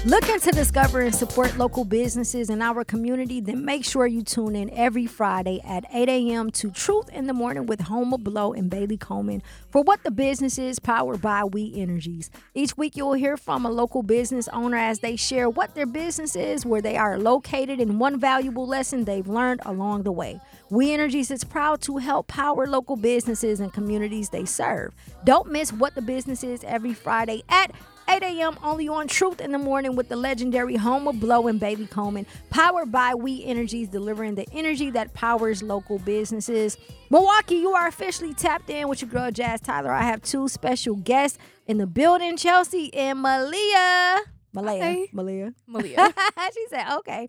Looking to discover and support local businesses in our community? Then make sure you tune in every Friday at 8 a.m. to Truth in the Morning with Homa Blow and Bailey Coleman for What the Business Is, powered by We Energies. Each week you'll hear from a local business owner as they share what their business is, where they are located, and one valuable lesson they've learned along the way. We Energies is proud to help power local businesses and communities they serve. Don't miss What the Business Is every Friday at 8 a.m. only on Truth in the Morning with the legendary Homa Blow and Bailey Coleman, powered by We Energies, delivering the energy that powers local businesses. Milwaukee, you are officially tapped in with your girl Jazz Tyler. I have two special guests in the building, Chelsea and Malia. Malia. She said, okay.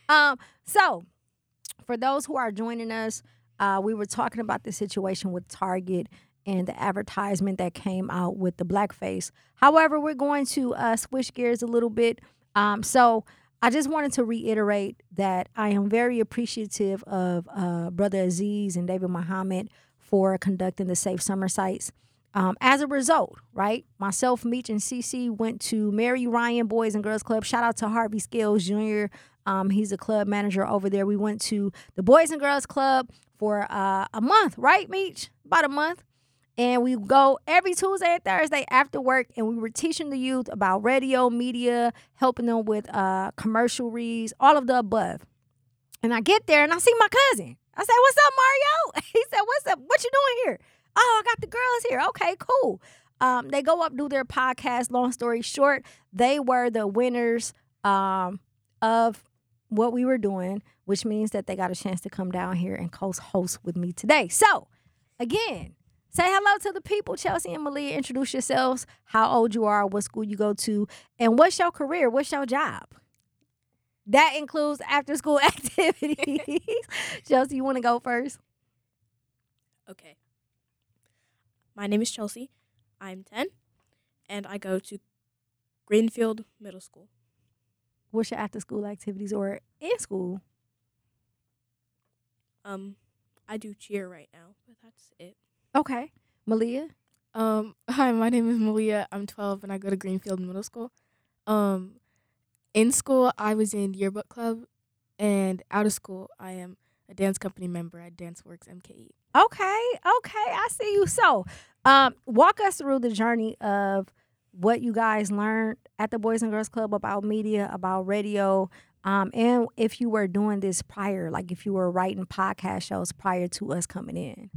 So for those who are joining us, we were talking about the situation with Target and the advertisement that came out with the blackface. However, we're going to switch gears a little bit. So I just wanted to reiterate that I am very appreciative of Brother Aziz and David Muhammad for conducting the Safe Summer Sites. As a result, right, myself, Meech, and CC went to Mary Ryan Boys and Girls Club. Shout out to Harvey Scales Jr. He's a club manager over there. We went to the Boys and Girls Club for a month, right, Meech? About a month. And we go every Tuesday and Thursday after work, and we were teaching the youth about radio, media, helping them with commercial reads, all of the above. And I get there, and I see my cousin. I said, "What's up, Mario?" He said, "What's up? What you doing here?" "Oh, I got the girls here." "Okay, cool." They go up, do their podcast. Long story short, they were the winners of what we were doing, which means that they got a chance to come down here and co-host with me today. So, again, say hello to the people. Chelsea and Malia, introduce yourselves, how old you are, what school you go to, and what's your career, what's your job. That includes after-school activities. Chelsea, you want to go first? Okay. My name is Chelsea. I'm 10, and I go to Greenfield Middle School. What's your after-school activities or in school? I do cheer right now, but that's it. Okay. Malia? Hi, my name is Malia. I'm 12 and I go to Greenfield Middle School. In school, I was in yearbook club, and out of school, I am a dance company member at DanceWorks MKE. Okay, I see you. So, walk us through the journey of what you guys learned at the Boys and Girls Club about media, about radio, and if you were doing this prior, like if you were writing podcast shows prior to us coming in.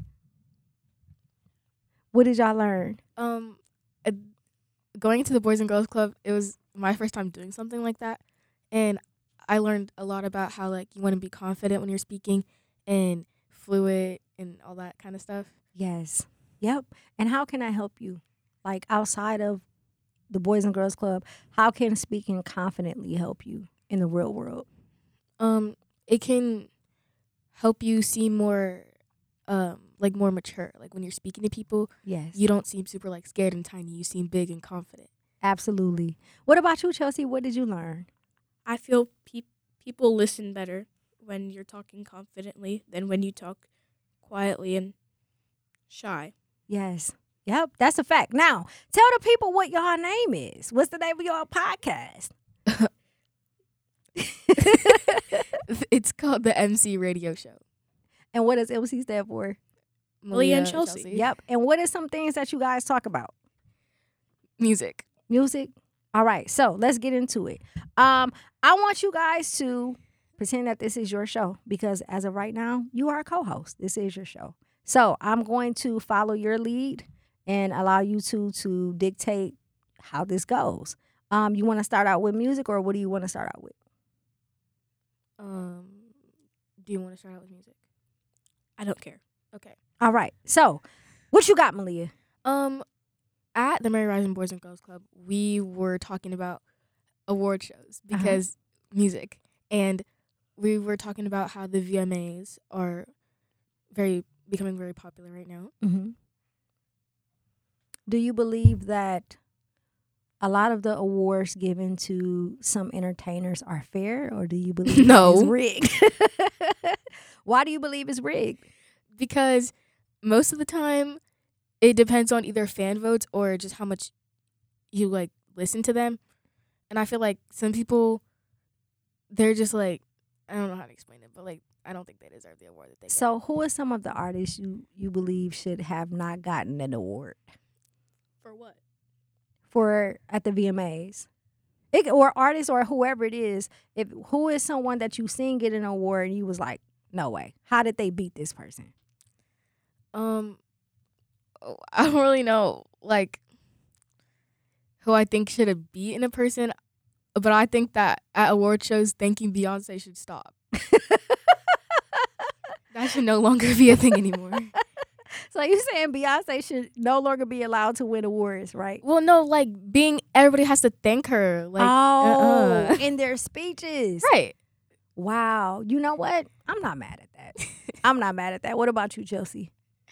What did y'all learn? Going to the Boys and Girls Club, it was my first time doing something like that, and I learned a lot about how, like, you want to be confident when you're speaking and fluid and all that kind of stuff. Yes. Yep. And how can I help you? Like, outside of the Boys and Girls Club, how can speaking confidently help you in the real world? It can help you seem more more mature. Like, when you're speaking to people, yes, you don't seem super, like, scared and tiny. You seem big and confident. Absolutely. What about you, Chelsea? What did you learn? I feel people listen better when you're talking confidently than when you talk quietly and shy. Yes. Yep, that's a fact. Now, tell the people what your name is. What's the name of your podcast? It's called the MC Radio Show. And what does MC stand for? Malia and Chelsea. Yep. And what are some things that you guys talk about? Music. All right. So let's get into it. I want you guys to pretend that this is your show, because as of right now, you are a co-host. This is your show. So I'm going to follow your lead and allow you to dictate how this goes. You want to start out with music, or what do you want to start out with? Do you want to start out with music? I don't care. Okay. All right. So, what you got, Malia? At the Mary Ryan Boys and Girls Club, we were talking about award shows because music, and we were talking about how the VMAs are becoming very popular right now. Mm-hmm. Do you believe that a lot of the awards given to some entertainers are fair, or do you believe it's rigged? Why do you believe it's rigged? Because most of the time, it depends on either fan votes or just how much you, like, listen to them. And I feel like some people, they're just like, I don't know how to explain it, but like, I don't think they deserve the award that they So, who are some of the artists you believe should have not gotten an award For what? for at the VMAs? Or artists or whoever it is. Who is someone that you seen get an award and you was like, no way. How did they beat this person? I don't really know, like, who I think should have beaten a person, but I think that at award shows, thanking Beyonce should stop. That should no longer be a thing anymore. So you saying Beyonce should no longer be allowed to win awards, right? Well, no, like, everybody has to thank her. Like, in their speeches. Right. Wow. You know what? I'm not mad at that. I'm not mad at that. What about you, Chelsea?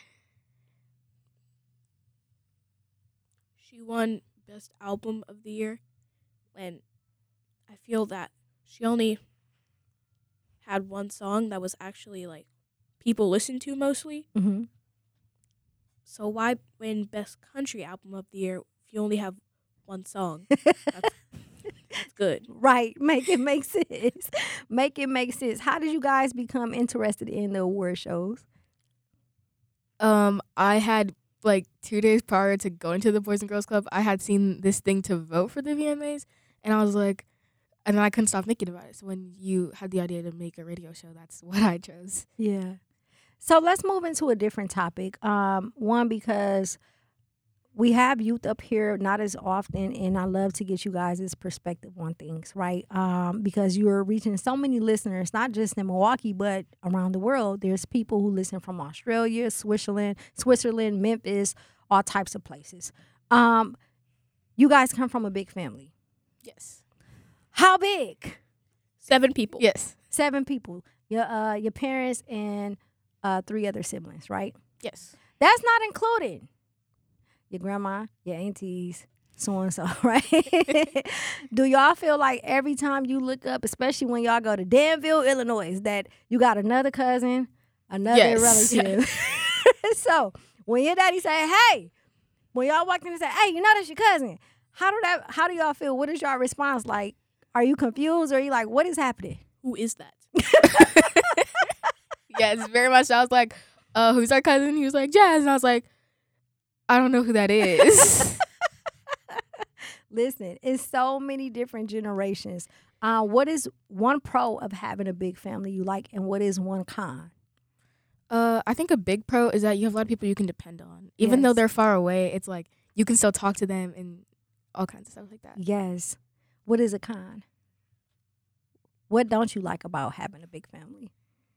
She won Best Album of the Year, and I feel that she only had one song that was actually like people listened to mostly. Mm-hmm. So why win Best Country Album of the Year if you only have one song? That's good. Right. Make it make sense. Make it make sense. How did you guys become interested in the award shows? I had, like, 2 days prior to going to the Boys and Girls Club, I had seen this thing to vote for the VMAs, and I was like, and then I couldn't stop thinking about it. So when you had the idea to make a radio show, that's what I chose. Yeah. So let's move into a different topic. One, because we have youth up here not as often, and I love to get you guys' perspective on things, right? Because you're reaching so many listeners, not just in Milwaukee, but around the world. There's people who listen from Australia, Switzerland, Memphis, all types of places. You guys come from a big family. Yes. How big? 7 people. Yes. 7 people. Your parents and 3 other siblings, right? Yes. That's not included your grandma, your aunties, so and so, right? Do y'all feel like every time you look up, especially when y'all go to Danville, Illinois, that you got another cousin, another Yes. relative? So when your daddy say, "Hey," when y'all walk in and say, "Hey, you know that's your cousin," how do y'all feel? What is y'all response like? Are you confused, or are you like, what is happening? Who is that? Yes, very much. I was like, who's our cousin? He was like, Jazz. And I was like, I don't know who that is. Listen, it's so many different generations. What is one pro of having a big family you like, and what is one con? I think a big pro is that you have a lot of people you can depend on. Even though Yes. they're far away, it's like you can still talk to them and all kinds of stuff like that. Yes. What is a con? What don't you like about having a big family?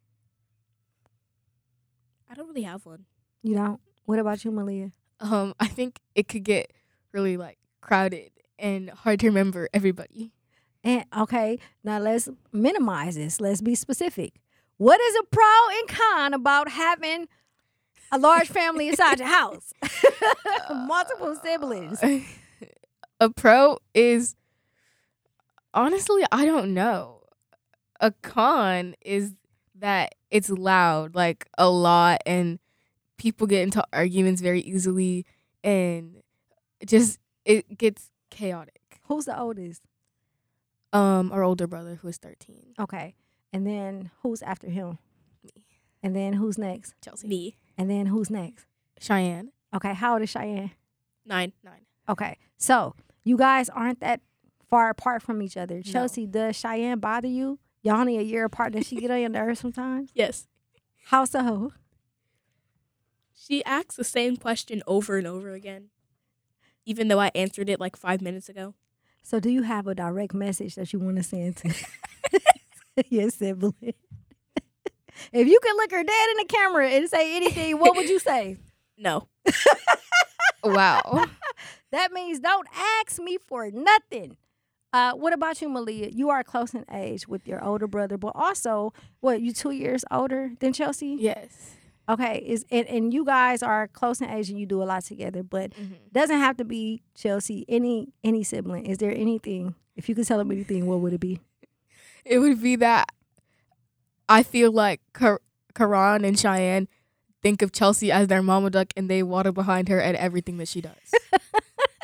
I don't really have one. You don't? What about you, Malia? I think it could get really, like, crowded and hard to remember everybody. And okay, now let's minimize this. Let's be specific. What is a pro and con about having a large family inside your house? Multiple siblings. A pro is, honestly, I don't know. A con is that it's loud, like, a lot, and people get into arguments very easily, and it gets chaotic. Who's the oldest? Our older brother, who is 13. Okay. And then who's after him? Me. And then who's next? Chelsea. Me. And then who's next? Cheyenne. Okay. How old is Cheyenne? 9. Okay. So you guys aren't that far apart from each other. No. Chelsea, does Cheyenne bother you? Y'all only a year apart. Does she get on your nerves sometimes? Yes. How so? She asks the same question over and over again, even though I answered it like 5 minutes ago. So do you have a direct message that you want to send to your sibling? If you could look her dead in the camera and say anything, what would you say? No. Wow. That means don't ask me for nothing. What about you, Malia? You are close in age with your older brother, but also, what, you 2 years older than Chelsea? Yes. Okay, and you guys are close in age and you do a lot together, but doesn't have to be Chelsea. Any sibling. Is there anything? If you could tell them anything, what would it be? It would be that I feel like Karan and Cheyenne think of Chelsea as their mama duck, and they water behind her at everything that she does.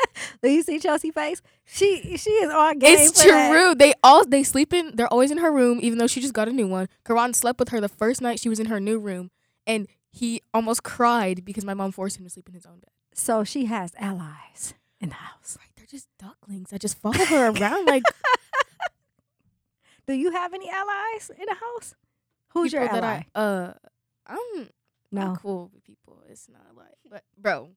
Do you see Chelsea face? She is on game. It's for that. true. They sleep in. They're always in her room, even though she just got a new one. Karan slept with her the first night she was in her new room, and he almost cried because my mom forced him to sleep in his own bed. So she has allies in the house. Right? They're just ducklings. I just follow her around like Do you have any allies in the house? Who's your people ally? that I'm No. cool with people. It's not like, but bro.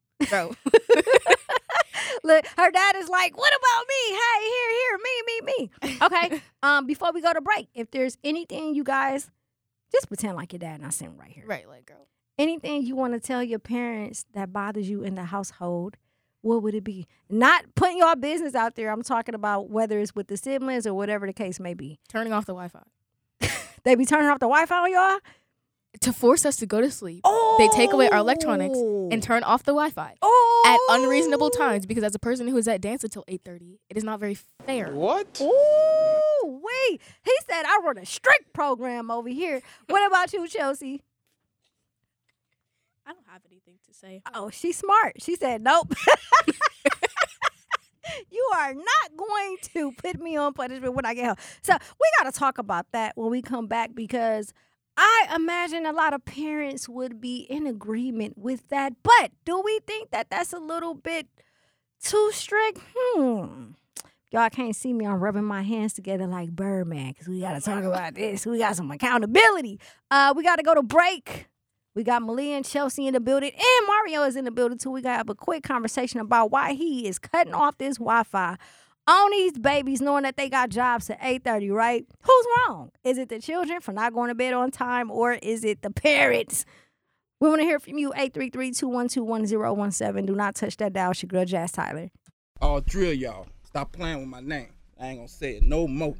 Look, her dad is like, what about me? Hey, here, me. Okay. Before we go to break, if there's anything you guys, just pretend like your dad not sitting right here. Right, like girl. Anything you want to tell your parents that bothers you in the household, what would it be? Not putting your business out there. I'm talking about whether it's with the siblings or whatever the case may be. Turning off the Wi-Fi They be turning off the Wi-Fi on y'all? to force us to go to sleep. Oh. They take away our electronics and turn off the Wi-Fi at unreasonable times. Because as a person who is at dance until 8:30, it is not very fair. What? Ooh, wait. He said I run a strict program over here. What about you, Chelsea? I don't have anything to say. Oh, she's smart. She said, nope. You are not going to put me on punishment when I get home. So we got to talk about that when we come back, because I imagine a lot of parents would be in agreement with that. But do we think that that's a little bit too strict? Y'all can't see me. I'm rubbing my hands together like Birdman, because we got to talk about this. We got some accountability. We got to go to break. We got Malia and Chelsea in the building, and Mario is in the building too. We got to have a quick conversation about why he is cutting off this Wi-Fi on these babies, knowing that they got jobs at 8:30, right? Who's wrong? Is it the children for not going to bed on time, or is it the parents? We want to hear from you, 833-212-1017. Do not touch that dial. It's your girl, Jazz Tyler. All three of y'all, stop playing with my name. I ain't gonna say it no more.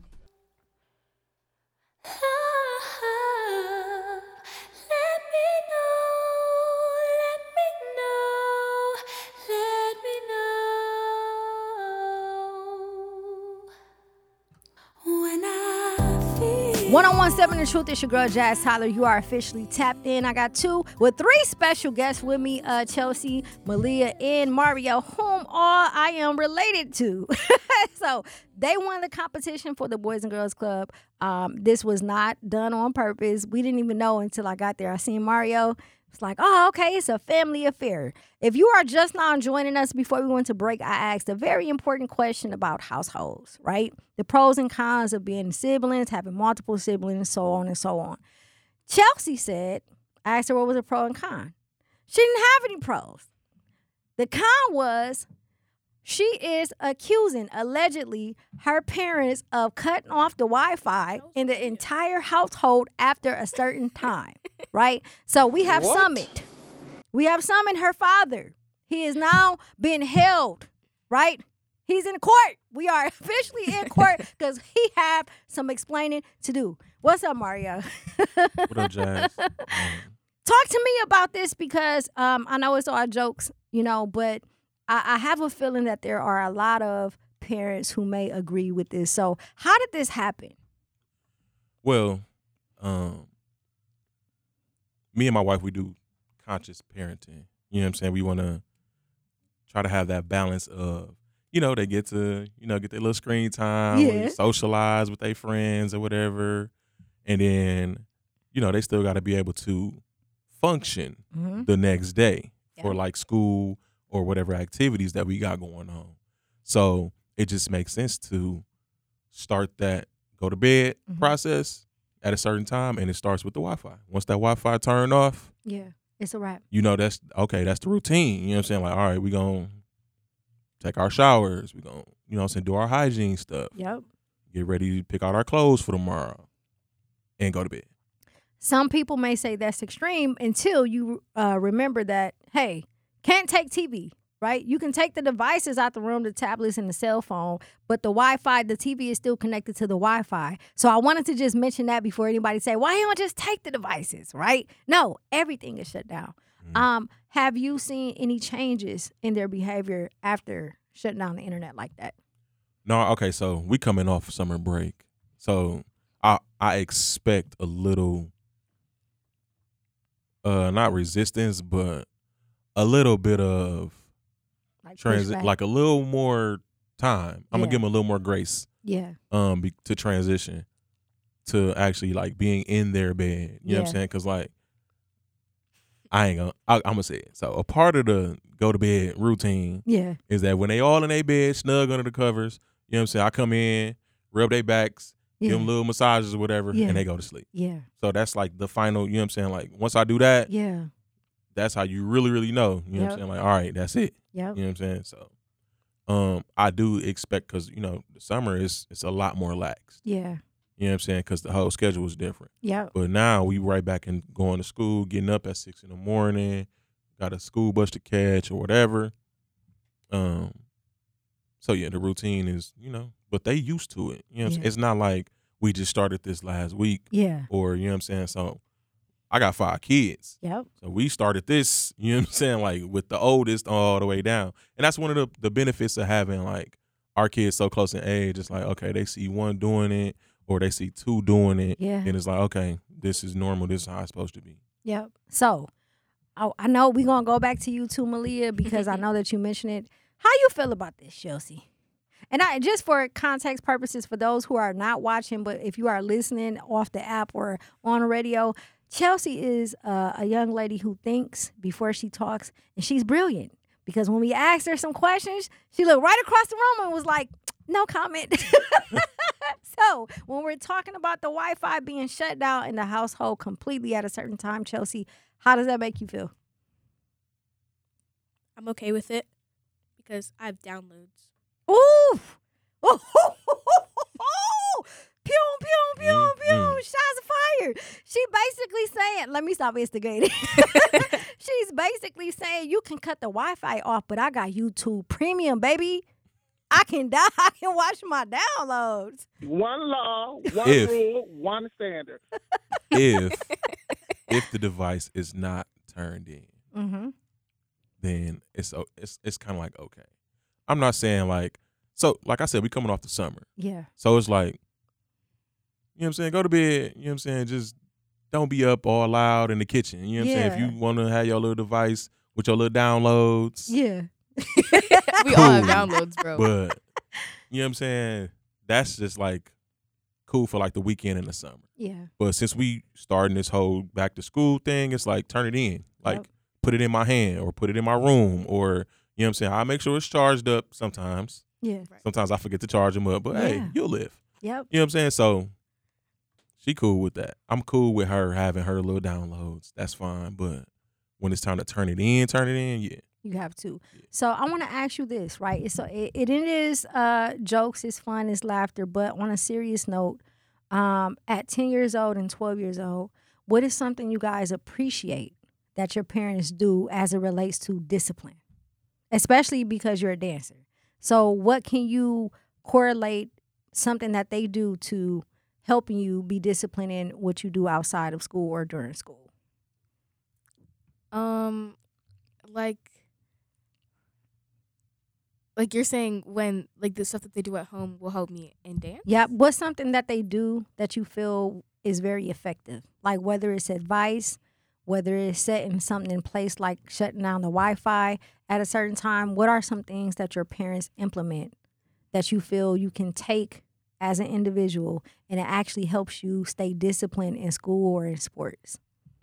When I feel 1017 The Truth, it's your girl, Jazz Tyler. You are officially tapped in. I got three special guests with me, Chelsea, Malia, and Mario, whom all I am related to. So they won the competition for the Boys and Girls Club. This was not done on purpose. We didn't even know until I got there. I seen Mario. It's like, oh, okay, it's a family affair. If you are just now joining us, before we went to break, I asked a very important question about households, right? The pros and cons of being siblings, having multiple siblings, so on and so on. Chelsea said, I asked her what was a pro and con. She didn't have any pros. The con was she is accusing, allegedly, her parents of cutting off the Wi-Fi in the entire household after a certain time, right? So we have What? summoned. We have summoned her father. He is now being held, right? He's in court. We are officially in court because he have some explaining to do. What's up, Mario? What up, Jazz? Talk to me about this, because I know it's all jokes, but I have a feeling that there are a lot of parents who may agree with this. So how did this happen? Well, me and my wife, we do conscious parenting. You know what I'm saying? We want to try to have that balance of, they get to, get their little screen time, Yeah. or socialize with their friends or whatever. And then, they still got to be able to function Mm-hmm. the next day for Yeah. like school or whatever activities that we got going on. So it just makes sense to start that go to bed Mhm. process at a certain time, and it starts with the Wi-Fi. Once that Wi-Fi turned off, Yeah, it's a wrap. that's okay. That's the routine. You know what I'm saying? Like, all right, we gonna take our showers. We gonna, do our hygiene stuff. Yep. Get ready to pick out our clothes for tomorrow, and go to bed. Some people may say that's extreme until you remember that, hey, can't take TV, right? You can take the devices out the room, the tablets and the cell phone, but the Wi-Fi, the TV is still connected to the Wi-Fi. So I wanted to just mention that before anybody say, why don't just take the devices, right? No, everything is shut down. Have you seen any changes in their behavior after shutting down the internet like that? No, okay. So we coming off summer break, so I expect a little, not resistance, but a little bit of Like pushback. like a little more time. I'm Yeah. gonna give them a little more grace. Yeah. To transition to actually like being in their bed. You know what I'm Yeah. saying? Because like I'm gonna say it. So a part of the go to bed routine Yeah. is that when they all in their bed, snug under the covers, you know what I'm saying? I come in, rub their backs, Yeah. give them little massages or whatever, Yeah. and they go to sleep. Yeah. So that's like the final, you know what I'm saying? Like once I do that, Yeah. that's how you really, really know. You know what Yep. I'm saying? Like, all right, that's it. Yep. You know what I'm saying? So I do expect, because, you know, the summer it's a lot more lax. Yeah. You know what I'm saying? Because the whole schedule was different. Yep. But now we right back in going to school, getting up at 6 a.m, got a school bus to catch or whatever. So yeah, the routine is, you know, but they used to it. You know what I'm saying? Yeah. It's not like we just started this last week Yeah. or, you know what I'm saying? So I got 5 kids. Yep. So we started this, you know what I'm saying, like with the oldest all the way down. And that's one of the benefits of having like our kids so close in age. It's like, okay, they see one doing it or they see 2 doing it. Yeah. And it's like, okay, this is normal. This is how it's supposed to be. Yep. So, I know we're going to go back to you too, Malia, because I know that you mentioned it. How you feel about this, Chelsea? And just for context purposes, for those who are not watching, but if you are listening off the app or on the radio, Chelsea is a young lady who thinks before she talks, and she's brilliant. Because when we asked her some questions, she looked right across the room and was like, no comment. So when we're talking about the Wi-Fi being shut down in the household completely at a certain time, Chelsea, how does that make you feel? I'm okay with it because I have downloads. Ooh. Pew, pew, pew, pew. Shots fired. She basically saying, let me stop instigating. She's basically saying you can cut the Wi-Fi off, but I got YouTube Premium, baby. I can watch my downloads. One law, one If- rule, one standard. If the device is not turned in, Mm-hmm. then it's kind of like, okay. I'm not saying like, so like I said, we coming off the summer. Yeah. So it's like, you know what I'm saying? Go to bed, you know what I'm saying? Just don't be up all loud in the kitchen. You know what I'm saying? Yeah. If you want to have your little device with your little downloads, Yeah. We all have Cool. downloads, bro. but you know what I'm saying? That's just like cool for like the weekend in the summer. Yeah. But since we starting this whole back to school thing, it's like turn it in. Like Yep. put it in my hand or put it in my room or, you know what I'm saying? I make sure it's charged up sometimes. Yeah. Sometimes I forget to charge them up, but hey, Yeah. you'll live. Yep. You know what I'm saying? So she cool with that. I'm cool with her having her little downloads. That's fine. But when it's time to turn it in, yeah. You have to. So I want to ask you this, right? It is jokes, it's fun, it's laughter, but on a serious note, at 10 years old and 12 years old, what is something you guys appreciate that your parents do as it relates to discipline? Especially because you're a dancer. So what can you correlate something that they do to helping you be disciplined in what you do outside of school or during school? Like you're saying, when like the stuff that they do at home will help me in dance. Yeah. What's something that they do that you feel is very effective? Like whether it's advice, whether it's setting something in place like shutting down the Wi-Fi at a certain time. What are some things that your parents implement that you feel you can take as an individual and it actually helps you stay disciplined in school or in sports?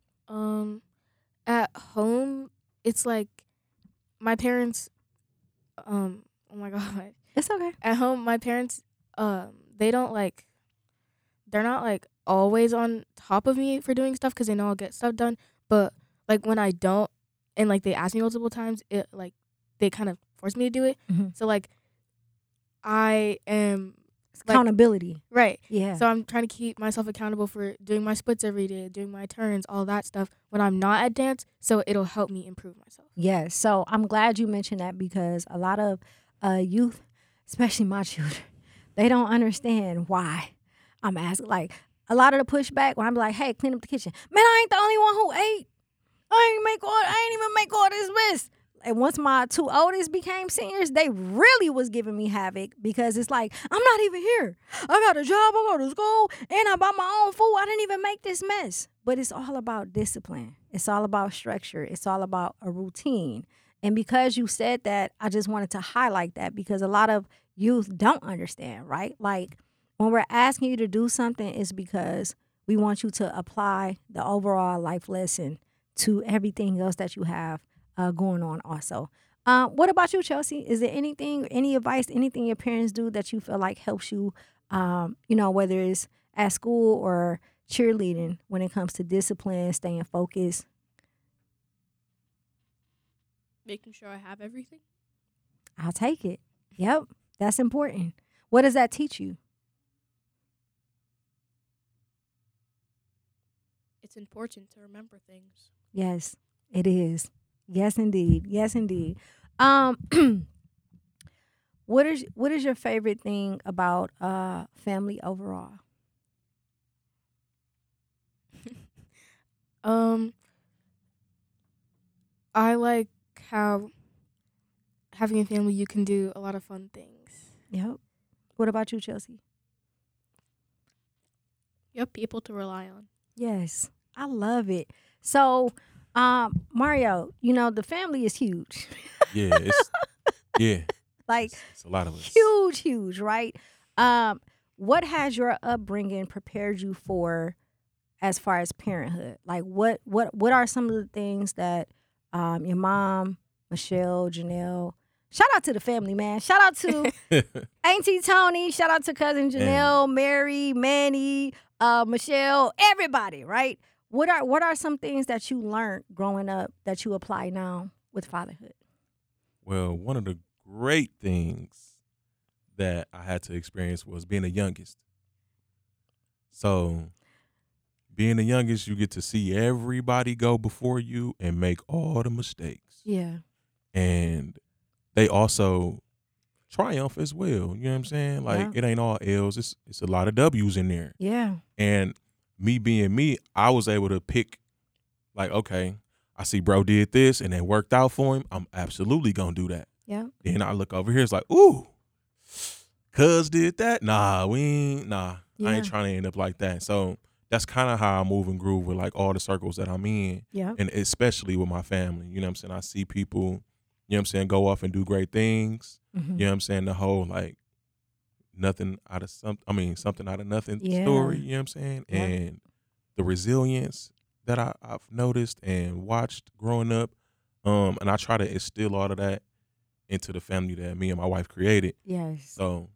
At home, it's like my parents. Oh my god. It's okay. At home, my parents, they don't like. They're not like always on top of me for doing stuff because they know I'll get stuff done. But like when I don't, and like they ask me multiple times, it like they kind of force me to do it. Mhm. So like, I am It's like- accountability. right. Yeah. So I'm trying to keep myself accountable for doing my splits every day, doing my turns, all that stuff when I'm not at dance. So it'll help me improve myself. Yes. So I'm glad you mentioned that because a lot of youth, especially my children, they don't understand why I'm asking. Like a lot of the pushback when I'm like, hey, clean up the kitchen. Man, I ain't the only one who ate. I ain't even make all this mess. And once my 2 oldest became seniors, they really was giving me havoc because it's like, I'm not even here. I got a job, I go to school, and I buy my own food. I didn't even make this mess. But it's all about discipline. It's all about structure. It's all about a routine. And because you said that, I just wanted to highlight that because a lot of youth don't understand, right? Like when we're asking you to do something, it's because we want you to apply the overall life lesson to everything else that you have going on also. What about you, Chelsea? Is there anything, any advice, anything your parents do that you feel like helps you, whether it's at school or cheerleading when it comes to discipline, staying focused? Making sure I have everything. I'll take it. Yep, that's important. What does that teach you? It's important to remember things. Yes, it is. Yes, indeed. Yes, indeed. What is your favorite thing about family overall? I like how having a family, you can do a lot of fun things. Yep. What about you, Chelsea? You have people to rely on. Yes, I love it. So, Mario, the family is huge. Yeah, Like it's a lot of us. huge, right? What has your upbringing prepared you for as far as parenthood? Like what are some of the things that your mom, Michelle, Janelle, shout out to the family, man. Shout out to Auntie Tony, shout out to cousin Janelle, Mary, Manny, Michelle, everybody, right? What are some things that you learned growing up that you apply now with fatherhood? Well, one of the great things that I had to experience was being the youngest. So, being the youngest, you get to see everybody go before you and make all the mistakes. Yeah. And they also triumph as well. You know what I'm saying? Like, It ain't all L's. It's a lot of W's in there. Yeah. And me being me, I was able to pick, like, okay, I see bro did this and it worked out for him. I'm absolutely going to do that. Yeah. Then I look over here, it's like, ooh, cuz did that? Nah, we ain't, I ain't trying to end up like that. So that's kind of how I move and groove with like all the circles that I'm in. Yeah. And especially with my family. You know what I'm saying? I see people, you know what I'm saying, go off and do great things. Mm-hmm. You know what I'm saying? The whole like something out of nothing Yeah. story, you know what I'm saying? Yeah. And the resilience that I've noticed and watched growing up. And I try to instill all of that into the family that me and my wife created. Yes. So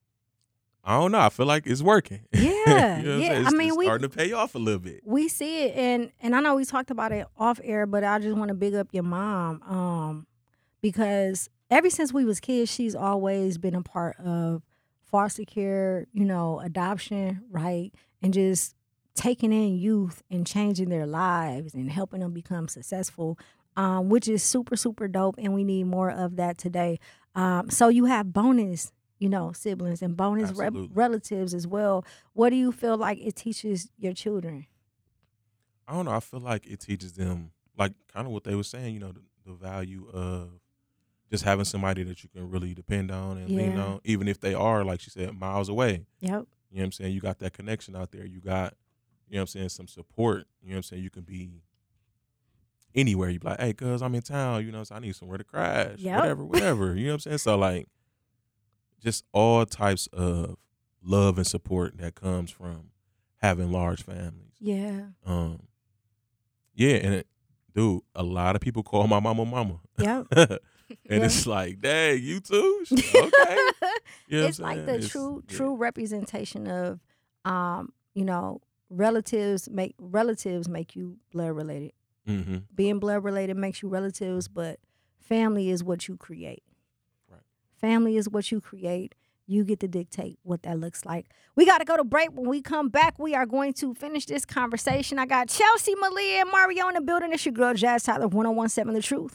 I don't know. I feel like it's working. Yeah. You know what I'm Yeah. saying? I mean, it's starting to pay off a little bit. we see it, and I know we talked about it off air, but I just want to big up your mom, because ever since we was kids, she's always been a part of foster care, adoption, right, and just taking in youth and changing their lives and helping them become successful, which is super, super dope, and we need more of that today. So you have bonus, siblings and bonus Absolutely. relatives as well. What do you feel like it teaches your children? I don't know. I feel like it teaches them, like, kind of what they were saying, the value of just having somebody that you can really depend on and lean Yeah. on, even if they are, like she said, miles away. Yep. You know what I'm saying? You got that connection out there. You got, some support. You know what I'm saying? You can be anywhere. You be like, hey, cuz I'm in town, so I need somewhere to crash. Yep. Whatever. You know what I'm saying? So, like, just all types of love and support that comes from having large families. Yeah. Yeah, and dude, a lot of people call my mama. Yep. And it's like, dang, you too? Okay. You know what It's I'm like saying? the It's- true representation of, relatives make you blood related. Mm-hmm. Being blood related makes you relatives, but family is what you create. Right. Family is what you create. You get to dictate what that looks like. We got to go to break. When we come back, we are going to finish this conversation. I got Chelsea, Malia, and Mario in the building. It's your girl, Jazz Tyler, 1017 The Truth.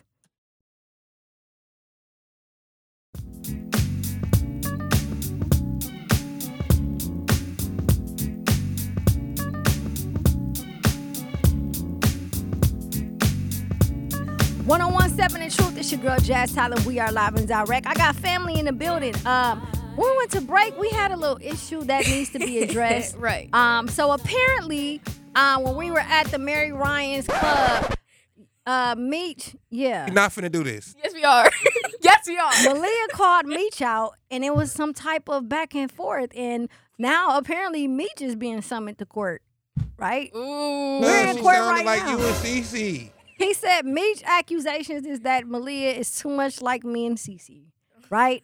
One on 17 The Truth. It's your girl Jazz Tyler. We are live and direct. I got family in the building. When we went to break, we had a little issue that needs to be addressed. Right. So apparently, when we were at the Mary Ryan's club, Meech, yeah. You're not finna do this. Yes, we are. Yes, we are. Malia called Meech out, and it was some type of back and forth. And now apparently Meech is being summoned to court, right? Ooh. We're in she court sounded right like now. you and Cece. He said Meech accusations is that Malia is too much like me and Cece, right?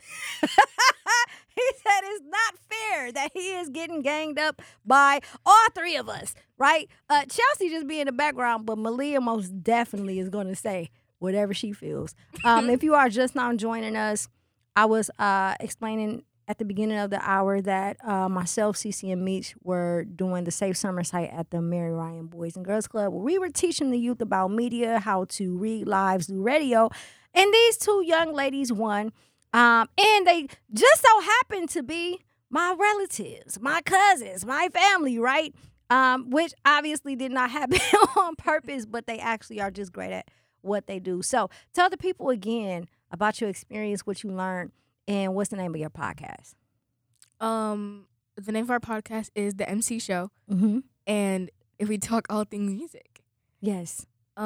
He said it's not fair that he is getting ganged up by all three of us, right? Chelsea just be in the background, but Malia most definitely is going to say whatever she feels. If you are just now joining us, I was explaining at the beginning of the hour that myself, Cece, and Meech were doing the Safe Summer site at the Mary Ryan Boys and Girls Club, where we were teaching the youth about media, how to read lives, do radio, and these two young ladies won. And they just so happened to be my relatives, my cousins, my family, right? Which obviously did not happen on purpose, but they actually are just great at what they do. So tell the people again about your experience, what you learned, and what's the name of your podcast? The name of our podcast is The MC Show, Mm-hmm. and if we talk all things music. Yes.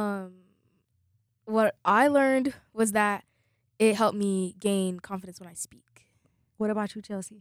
What I learned was that it helped me gain confidence when I speak. What about you, Chelsea?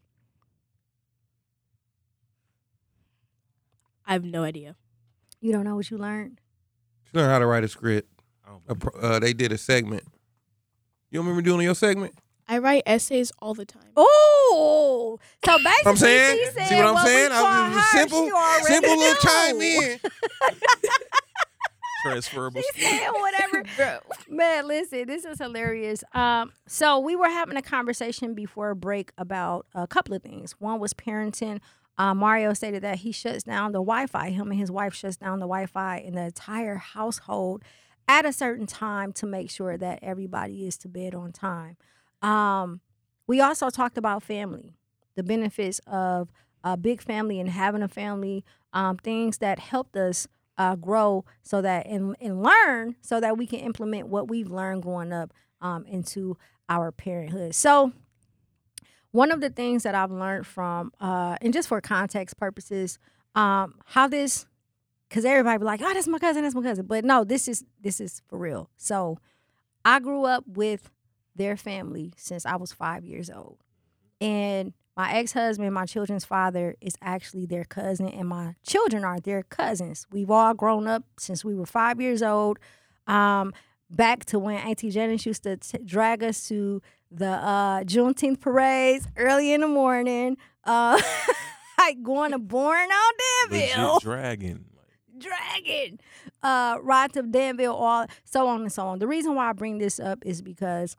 I have no idea. You don't know what you learned? She learned how to write a script. I don't They did a segment. You don't remember doing your segment? I write essays all the time. Oh, so basically, I'm saying, she said see what I'm we saying? taught her, Simple, she already simple little knew. chime in. transferable She skills. said whatever. Bro. Man, listen, this is hilarious. So we were having a conversation before break about a couple of things. One was parenting. Mario stated that he shuts down the Wi-Fi. Him and his wife shuts down the Wi-Fi in the entire household at a certain time to make sure that everybody is to bed on time. We also talked about family, the benefits of a big family and having a family, things that helped us grow so that and learn so that we can implement what we've learned growing up into our parenthood. So one of the things that I've learned from, and just for context purposes, how this, because everybody be like, oh, that's my cousin. But no, this is for real. So I grew up with their family since I was 5 years old. And my ex-husband, my children's father, is actually their cousin, and my children are their cousins. We've all grown up since we were 5 years old, back to when Auntie Janice used to drag us to the Juneteenth parades early in the morning, like going to Bourne on Danville. Legit dragon. Dragon, ride to Danville, all so on and so on. The reason why I bring this up is because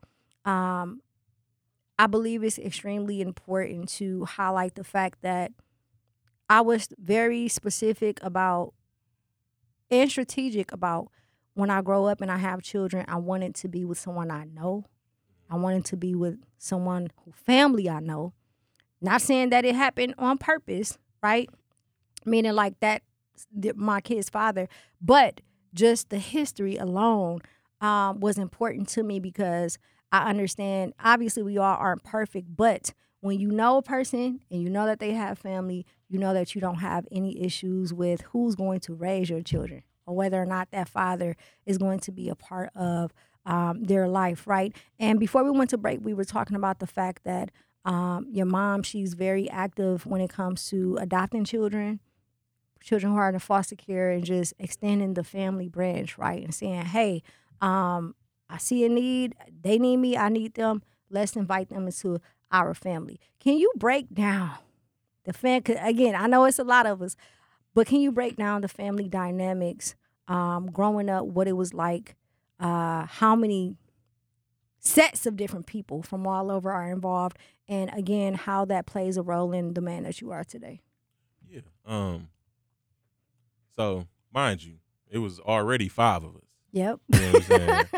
I believe it's extremely important to highlight the fact that I was very specific about and strategic about when I grow up and I have children, I want it to be with someone I know. I want it to be with someone who family I know. Not saying that it happened on purpose, right? Meaning like that, my kid's father, but just the history alone was important to me because I understand, obviously we all aren't perfect, but when you know a person and you know that they have family, you know that you don't have any issues with who's going to raise your children or whether or not that father is going to be a part of their life, right? And before we went to break, we were talking about the fact that your mom, she's very active when it comes to adopting children who are in foster care, and just extending the family branch, right? And saying, hey, I see a need, they need me, I need them, let's invite them into our family. Can you break down the again, I know it's a lot of us, but can you break down the family dynamics growing up, what it was like, how many sets of different people from all over are involved, and again, how that plays a role in the man that you are today? Yeah. So, mind you, it was already 5 of us. Yep. You know what I'm saying?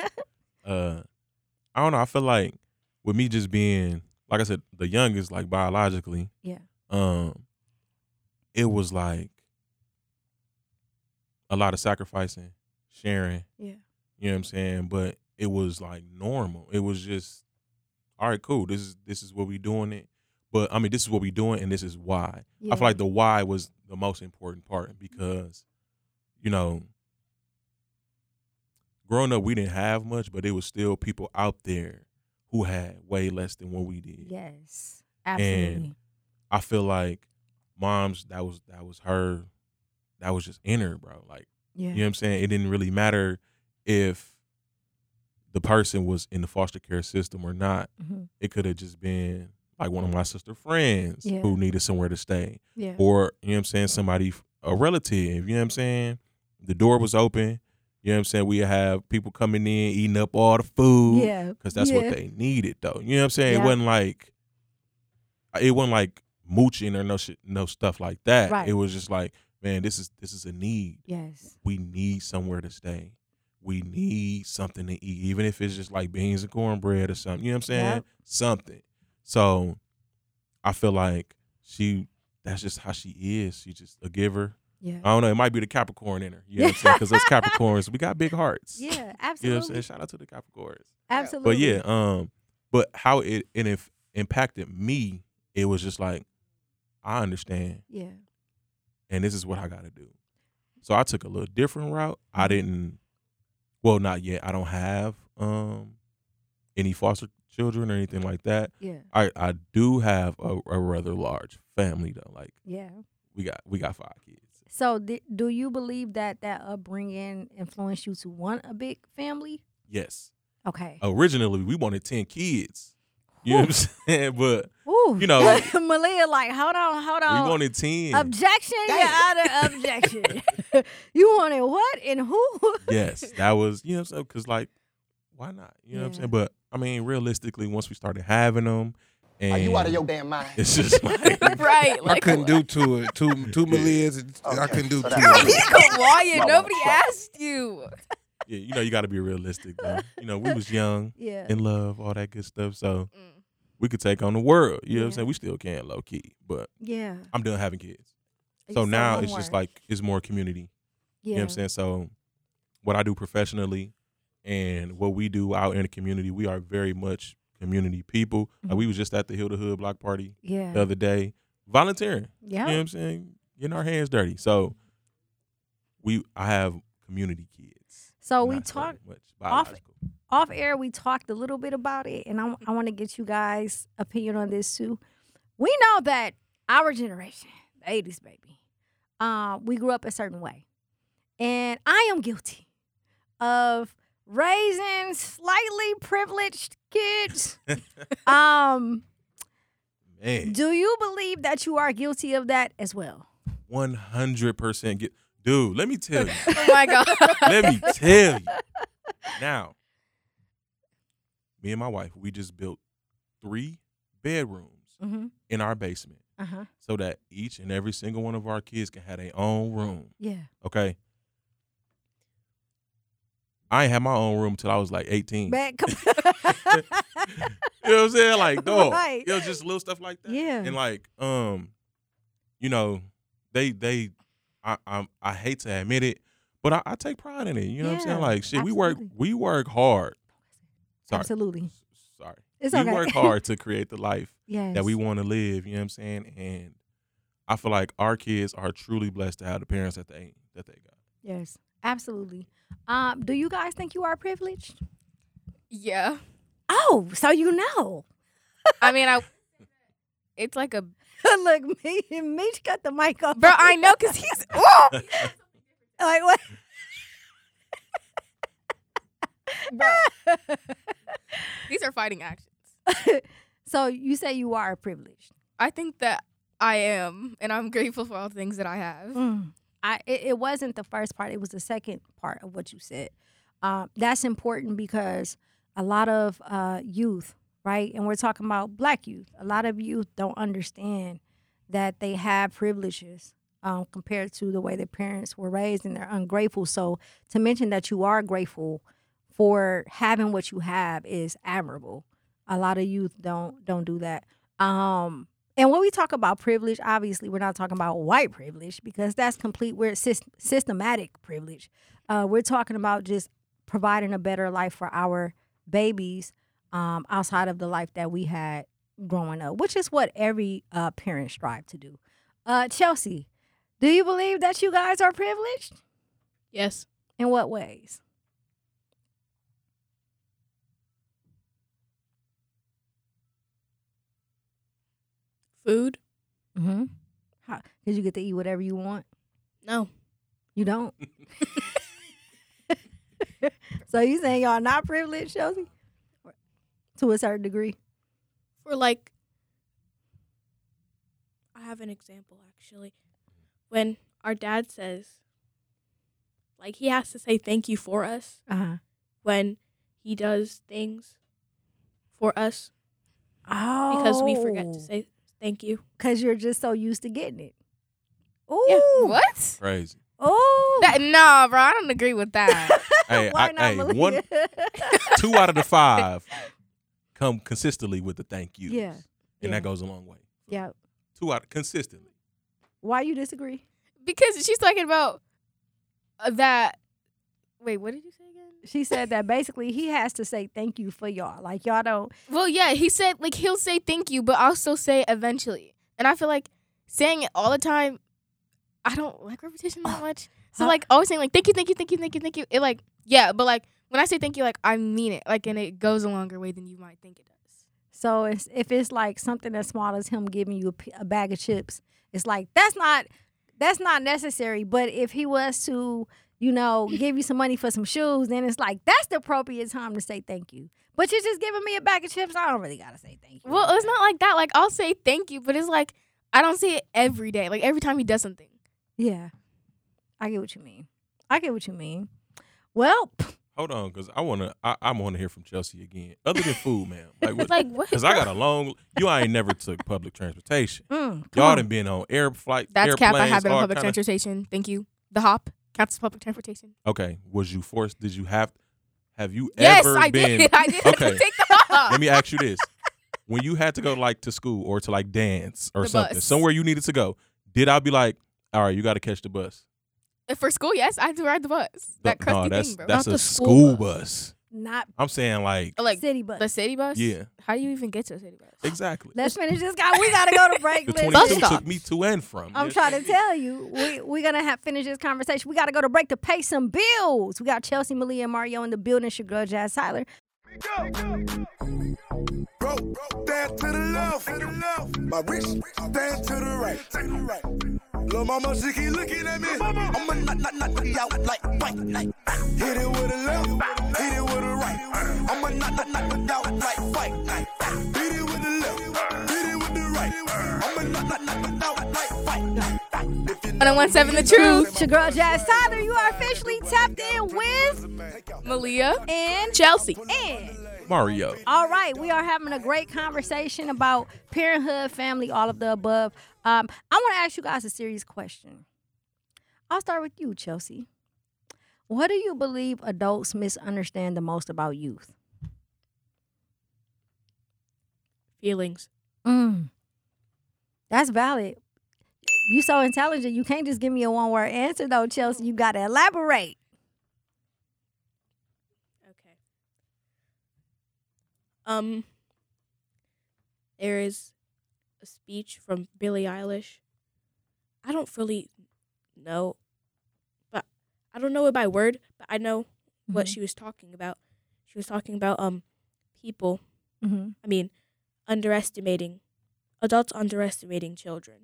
I don't know. I feel like with me just being, like I said, the youngest, like biologically, Yeah. It was like a lot of sacrificing, sharing. Yeah. You know what I'm saying? But it was like normal. It was just, all right, cool. This is what we doing it. But I mean, this is what we doing, and this is why. Yeah. I feel like the why was the most important part because, you know, growing up, we didn't have much, but there was still people out there who had way less than what we did. Yes, absolutely. And I feel like moms, that was her, that was just in her, bro. Like, yeah. you know what I'm saying? It didn't really matter if the person was in the foster care system or not. Mm-hmm. It could have just been like one of my sister friends Yeah. who needed somewhere to stay. Yeah. Or, you know what I'm saying, somebody, a relative, you know what I'm saying? The door was open. You know what I'm saying? We have people coming in, eating up all the food. Yeah. Because that's Yeah. what they needed, though. You know what I'm saying? Yeah. It wasn't like mooching or no stuff like that. Right. It was just like, man, this is a need. Yes. We need somewhere to stay. We need something to eat, even if it's just like beans and cornbread or something. You know what I'm saying? Yep. Something. So I feel like that's just how she is. She's just a giver. Yeah. I don't know. It might be the Capricorn in her. You know what I'm saying? Because those Capricorns, we got big hearts. Yeah, You know what absolutely. I'm saying? Shout out to the Capricorns. Absolutely. But yeah, but how it impacted me, it was just like, I understand, Yeah. and this is what I got to do. So I took a little different route. Mm-hmm. I didn't, well, not yet. I don't have any foster children or anything like that. Yeah. I do have a rather large family though. Like Yeah. we got 5 kids. So do you believe that upbringing influenced you to want a big family? Yes. Okay. Originally, we wanted 10 kids. You know what I'm saying? But Ooh. you know, Malia, like, hold on. we wanted 10. Objection, you're out of objection. You wanted what and who? Yes, that was, you know what I'm saying? Because, like, why not? You know what I'm Yeah. saying? But, I mean, realistically, once we started having them, and Are you out of your damn mind? it's just like, Right. I Like, couldn't do two Malias. I couldn't do so two. that's- be quiet. Nobody Motherfucker. asked you. yeah, you know, you got to be realistic, though. You know, we was young, Yeah. in love, all that good stuff. So Mm. we could take on the world. You know what I'm Yeah. saying? We still can low key, but Yeah. I'm done having kids. So now it's just homework. like, it's more community. Yeah. You know what I'm saying? So what I do professionally and what we do out in the community, we are very much community people. Like we was just at the Hill to Hood block party Yeah. the other day, volunteering. Yeah. You know what I'm saying? Getting our hands dirty. So I have community kids. So we not so talked much off- biological. off air. We talked a little bit about it, and I want to get you guys' opinion on this too. We know that our generation, the 80s baby, we grew up a certain way, and I am guilty of raising slightly privileged kids. Man, Do you believe that you are guilty of that as well? 100% get. Dude, let me tell you. Oh my God. Let me tell you. Now, me and my wife, we just built 3 bedrooms Mm-hmm. in our basement Uh-huh. so that each and every single one of our kids can have their own room. Yeah. Okay? I ain't had my own room until I was like 18. Man, come You know what I'm saying? Like, dog. Right. You know, just little stuff like that. Yeah. And like, you know, I hate to admit it, but I take pride in it. You know what I'm saying? Yeah, Like, shit, absolutely. we work hard. Sorry. Absolutely. Sorry. It's we okay. work hard to create the life Yes. that we want to live. You know what I'm saying? And I feel like our kids are truly blessed to have the parents that they got. Yes. Absolutely. Do you guys think you are privileged? Yeah. Oh, so you know. I mean, it's like a, Look, Meech got the mic off. bro, I know because he's, oh, Like what? bro. These are fighting actions. So you say you are privileged. I think that I am, and I'm grateful for all the things that I have. It wasn't the first part. It was the second part of what you said. That's important because a lot of youth, right? And we're talking about Black youth. A lot of youth don't understand that they have privileges compared to the way their parents were raised, and they're ungrateful. So to mention that you are grateful for having what you have is admirable. A lot of youth don't do that. And when we talk about privilege, obviously we're not talking about white privilege because that's complete. We're systematic privilege. We're talking about just providing a better life for our babies outside of the life that we had growing up, which is what every parent strive to do. Chelsea, do you believe that you guys are privileged? Yes. In what ways? Food? Mm-hmm. Because you get to eat whatever you want. No. You don't. So you saying y'all not privileged, Chelsea? To a certain degree. For like, I have an example actually. When our dad says, like, he has to say thank you for us when he does things for us because we forget to say thank you. Because you're just so used to getting it. Ooh. Yeah, what? Crazy. Oh. Nah, bro, I don't agree with that. Hey, Why not, Malia? 2 out of the 5 come consistently with the thank yous. Yeah. And that goes a long way. Yeah. 2 out consistently. Why you disagree? Because she's talking about that. Wait, what did you say again? She said that basically he has to say thank you for y'all. Like, y'all don't. Well, yeah, he said, like, he'll say thank you, but also say eventually. And I feel like saying it all the time, I don't like repetition that much. So, like, always saying, like, thank you, thank you, thank you, thank you, thank you. It, like, yeah, but, like, when I say thank you, like, I mean it. Like, and it goes a longer way than you might think it does. So if it's like something as small as him giving you a bag of chips, it's like, that's not necessary. But if he was to, you know, give you some money for some shoes, then it's like, that's the appropriate time to say thank you. But you're just giving me a bag of chips, I don't really got to say thank you. Well, it's not like that. Like, I'll say thank you, but it's like, I don't say it every day. Like, every time he does something. Yeah. I get what you mean. Well, Hold on, because I want to hear from Chelsea again. Other than food, man. Like, what? Because I got a long. You ain't never took public transportation. come Y'all on. done been on air flights. That's cap. I airplanes, have been on all public kinda- transportation. Thank you. The hop counts as public transportation. Okay. Was you forced? Did you have you Yes, ever I been? did. I did have Okay. to take the hop. Let me ask you this: when you had to go like to school or to like dance or The something, bus. somewhere you needed to go, did I be like, all right, you got to catch the bus? For school, yes, I had to ride the bus. That crusty that's thing, bro. that's Not a the school school bus. Not I'm saying like Like city bus. the city bus. Yeah. How do you even get to a city bus? exactly. Let's finish this guy. We got to go to break. The Listen. 22 stops. took me to and from. I'm Yes, trying to it did. tell you, we're going to finish this conversation. We got to go to break to pay some bills. We got Chelsea, Malia, and Mario in the building. It's your girl, Jazz Tyler. Bro, stand to the left. My wrist, stand to the right. Lil' mama, she keep looking at me. I'ma knock you out like white night. Hit it with a left, hit it with a right. I'ma knock you out like white night. Hit it with the left, hit it with the right. I'ma knock you out like white night. 1017 The Truth. It's your girl, Jazz Tyler. You are officially tapped in with Malia. and Chelsea. and. Mario. All right, we are having a great conversation about parenthood, family, all of the above. I want to ask you guys a serious question. I'll start with you, Chelsea. What do you believe adults misunderstand the most about youth? Feelings. That's valid. You so intelligent. You can't just give me a one-word answer, though, Chelsea. You got to elaborate. Okay. There is a speech from Billie Eilish. I don't really know, but I don't know it by word, but I know what she was talking about. She was talking about people. Mm-hmm. I mean, adults underestimating children.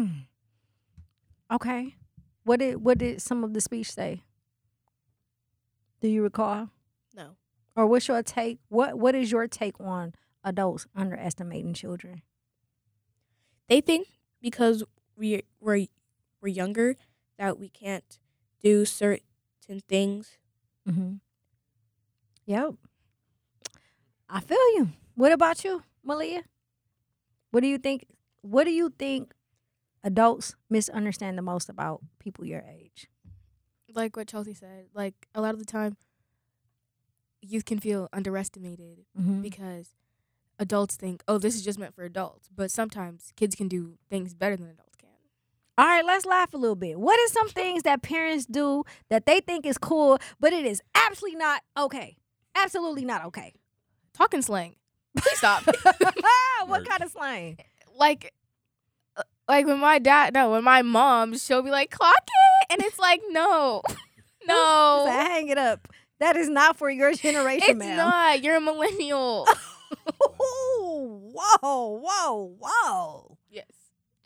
Okay. What did some of the speech say? Do you recall? No. Or what's your take? What is your take on adults underestimating children? They think because we're younger that we can't do certain things. Mm-hmm. Yep. I feel you. What about you, Malia? What do you think? What do you think adults misunderstand the most about people your age? Like what Chelsea said. Like, a lot of the time, youth can feel underestimated because adults think, oh, this is just meant for adults. But sometimes kids can do things better than adults can. All right, let's laugh a little bit. What are some things that parents do that they think is cool, but it is absolutely not okay? Absolutely not okay. Talking slang. Please stop. What kind of slang? Like when my mom, she'll be like, clock it. And it's like, no. No. So hang it up. That is not for your generation, It's ma'am. not. You're a millennial. Whoa. Yes.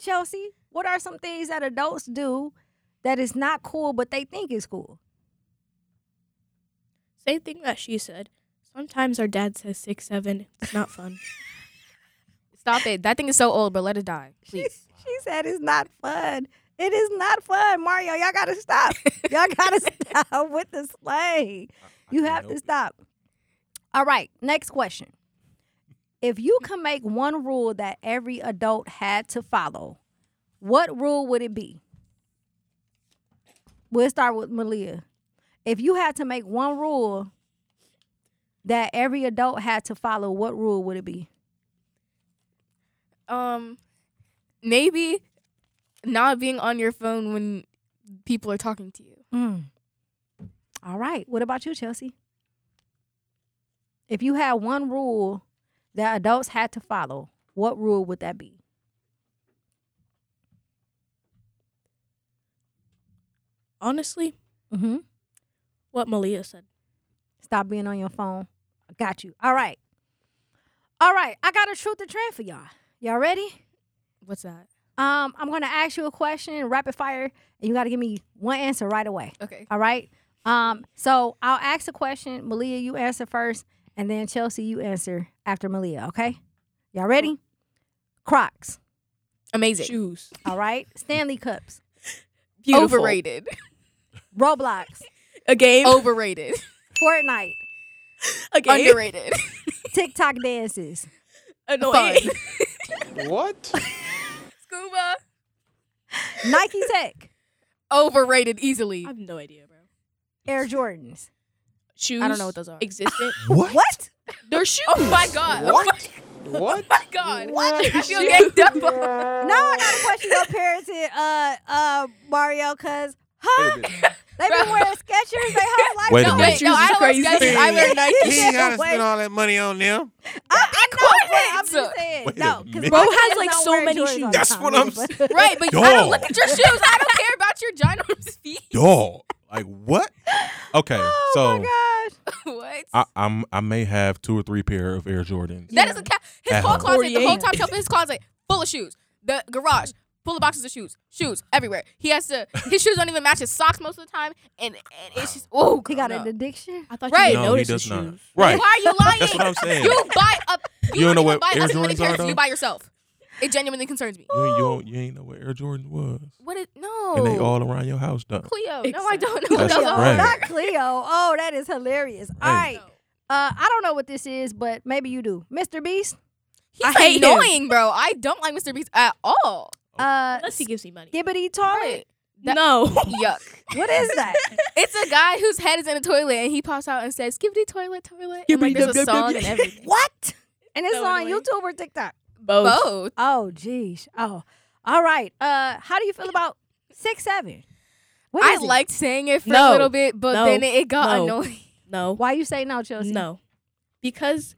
Chelsea, what are some things that adults do that is not cool but they think is cool? Same thing that she said. Sometimes our dad says 6'7". It's not fun. Stop it. That thing is so old, but let it die, please. She said it's not fun. It is not fun, Mario. Y'all gotta stop. Y'all gotta stop with the slang. You have to stop. All right, next question. If you could make one rule that every adult had to follow, what rule would it be? We'll start with Malia. If you had to make one rule that every adult had to follow, what rule would it be? Maybe not being on your phone when people are talking to you. All right. What about you, Chelsea? If you had one rule that adults had to follow, what rule would that be? Honestly, what Malia said. Stop being on your phone. I got you. All right. All right. I got a truth or trend for y'all. Y'all ready? What's that? I'm going to ask you a question, rapid fire, and you got to give me one answer right away. Okay. All right? So I'll ask a question. Malia, you answer first, and then Chelsea, you answer after Malia, okay? Y'all ready? Crocs. Amazing. Shoes. All right? Stanley Cups. Beautiful. Overrated. Roblox. A game. Overrated. Fortnite. A game. Underrated. TikTok dances. Annoying. What? Scuba. Nike Tech. Overrated easily. I have no idea, bro. Air Jordans. Shoes. I don't know what those are. Existent. What? They're shoes. Oh my god. What? What? Oh my god. What? I feel ganged up. Now I got to question your parents, Mario, because, they been wearing Skechers their whole life. Wait a No, minute. wait, no, I don't wear Crazy. Skechers. I wear Nike. He ain't gotta Wait. spend all that money on them. I know, but I'm quiet. just saying. Wait a No, because minute. Bro has, like, so many shoes. That's what I'm saying. Right, but I Dog. don't look at your shoes. I don't care about your ginormous feet. Dog. Like what? Okay, Oh so my gosh. What? I may have 2 or 3 pair of Air Jordans. That doesn't count. His At whole home. closet, the whole 48. top shelf of his closet, full of shoes. The garage, full of boxes of shoes. Shoes everywhere. His shoes don't even match his socks most of the time. And it's just, oh, He got no. an addiction. I thought Right. you didn't No, he notice does his not. shoes. Right. Why are you lying? That's what I'm saying. You buy up. You don't know even what buy Air as many Jordans pairs are, as though? you buy yourself. It genuinely concerns me. You ain't know what Air Jordan was. What is no? And they all around your house, though. Cleo. Exactly. No, I don't know what That's those Cleo, are. right. not Cleo. Oh, that is hilarious. All Hey. right. I don't know what this is, but maybe you do. Mr. Beast. He's I hate him. annoying, bro. I don't like Mr. Beast at all. Unless he gives me money. Skibbity toilet. Right. That- No. Yuck. What is that? It's a guy whose head is in a toilet and he pops out and says, "Skibbity toilet, toilet." And like, there's a song and everything. What? And it's So on annoying. YouTube or TikTok. Both. Both. Oh, geez. Oh, all right. How do you feel about 6'7"? What I is it? liked saying it for a No. little bit, but No. then it got No. annoying. No. Why you say no, Chelsea? No. Because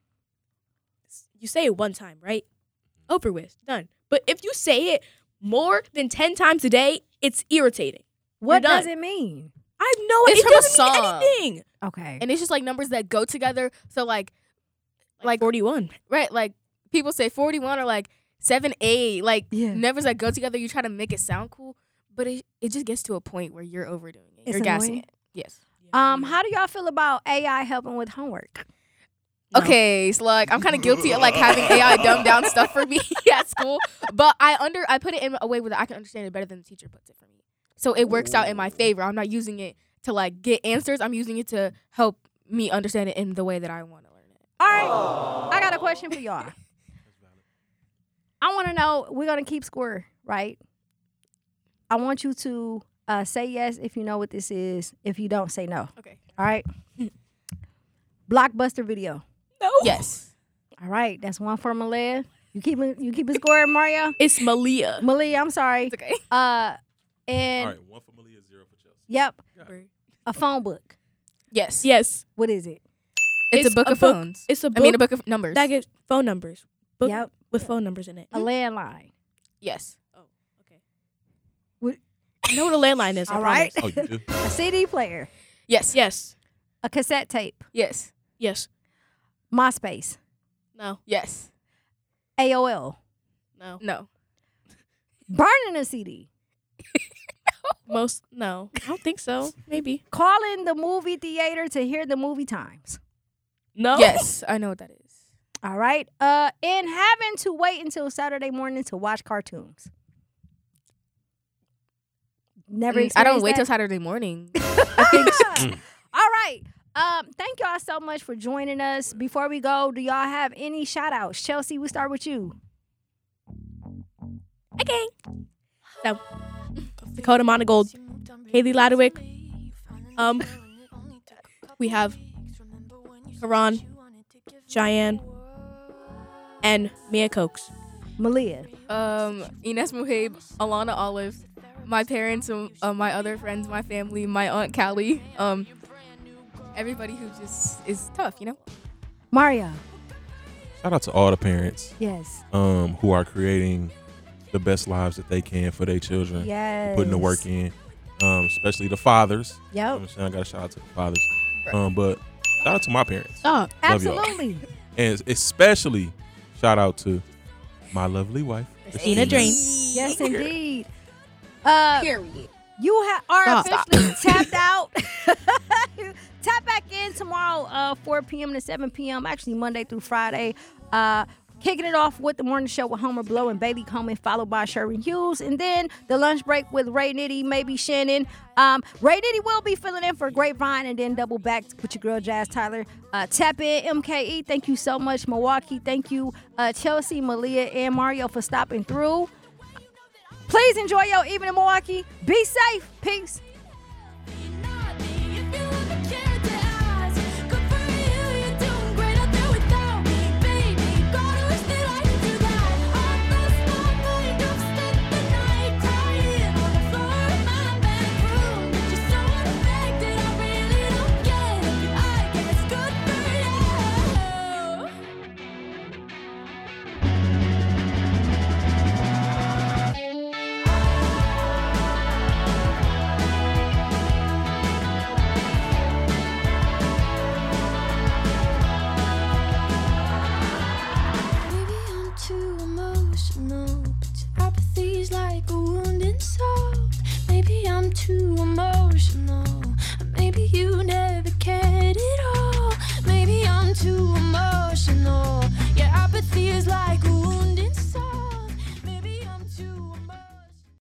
you say it one time, right? Over with. Done. But if you say it more than 10 times a day, it's irritating. What You're done. does it mean? I know It's it from a doesn't mean song. anything. Okay. And it's just like numbers that go together. So like 41. right, like people say 41 or like 7-8, like Yeah. numbers that go together. You try to make it sound cool, but it just gets to a point where you're overdoing it. It's You're gassing annoying? it. Yes. How do y'all feel about AI helping with homework? No. Okay, so like I'm kind of guilty of like having AI dumb down stuff for me at school, but I put it in a way where I can understand it better than the teacher puts it for me. So it works out in my favor. I'm not using it to like get answers. I'm using it to help me understand it in the way that I want to learn it. All right. I got a question for y'all. I want to know, we're going to keep score, right? I want you to say yes if you know what this is. If you don't, say no. Okay. All right? Blockbuster Video. No. Yes. All right. That's one for Malia. You keep it score, Mario? It's Malia. Malia, I'm sorry. It's okay. And All right, 1 for Malia, 0 for Chelsea. yep, a phone book. Yes. Yes. What is it? It's a book of phones. It's a book I mean, a book of numbers. that gets phone numbers. Book Yep. with phone numbers in it. A landline. Yes. Okay. What- I know what a landline is. I All right. promise. Oh, you do? A CD player. Yes. Yes. A cassette tape. Yes. Yes. MySpace. No. Yes. AOL. No. No. Burning a CD. No, I don't think so. Maybe. Calling the movie theater to hear the movie times. No. Yes, I know what that is. All right. And having to wait until Saturday morning to watch cartoons. Never I don't experienced wait till that? Saturday morning. I think All right. Thank y'all so much for joining us. Before we go, do y'all have any shout outs? Chelsea, we start with you. Okay. So, Dakota Monagold, Haley Ladwick. We have Karan, Cheyenne, and Mia Cokes. Malia. Ines Muhaib, Alana Olive, my parents, my other friends, my family, my Aunt Callie, everybody who just is tough, you know? Maria. Shout out to all the parents. Yes. Who are creating the best lives that they can for their children. Yes. Putting the work in. Especially the fathers. Yep. You know what I'm saying? I got to shout out to the fathers. But shout out to my parents. Oh, Love absolutely. y'all. And especially shout out to my lovely wife, Christina Drain. Yes, indeed. Period. You are Stop. officially tapped out. Tap back in tomorrow, 4 p.m. to 7 p.m. Actually, Monday through Friday. Kicking it off with the morning show with Homer Blow and Bailey Coleman, followed by Sherwin Hughes. And then the lunch break with Ray Nitty, maybe Shannon. Ray Nitty will be filling in for Grapevine and then double back with your girl, Jazz Tyler. Tap in, MKE. Thank you so much, Milwaukee. Thank you, Chelsea, Malia, and Mario for stopping through. Please enjoy your evening, Milwaukee. Be safe. Peace.